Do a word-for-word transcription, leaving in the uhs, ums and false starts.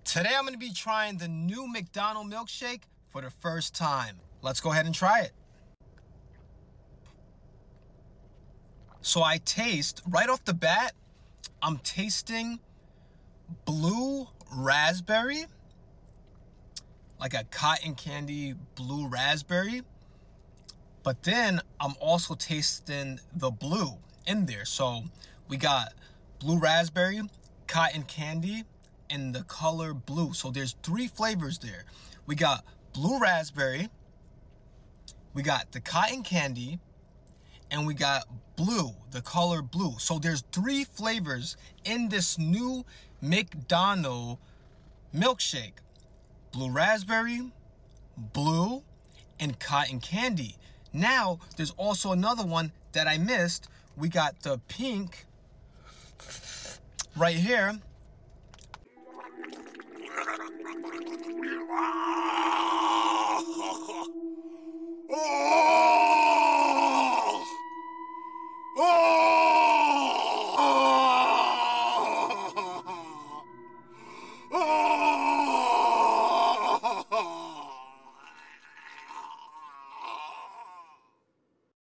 Today I'm going to be trying the new McDonald's milkshake for the first time. Let's go ahead and try it. So I taste, right off the bat, I'm tasting blue raspberry, like a cotton candy blue raspberry. But then I'm also tasting the blue in there. So we got blue raspberry, cotton candy, and the color blue. So there's three flavors there. We got blue raspberry, we got the cotton candy, and we got blue, the color blue. So there's three flavors in this new McDonald's milkshake. Blue raspberry, blue, and cotton candy. Now, there's also another one that I missed. We got the pink right here.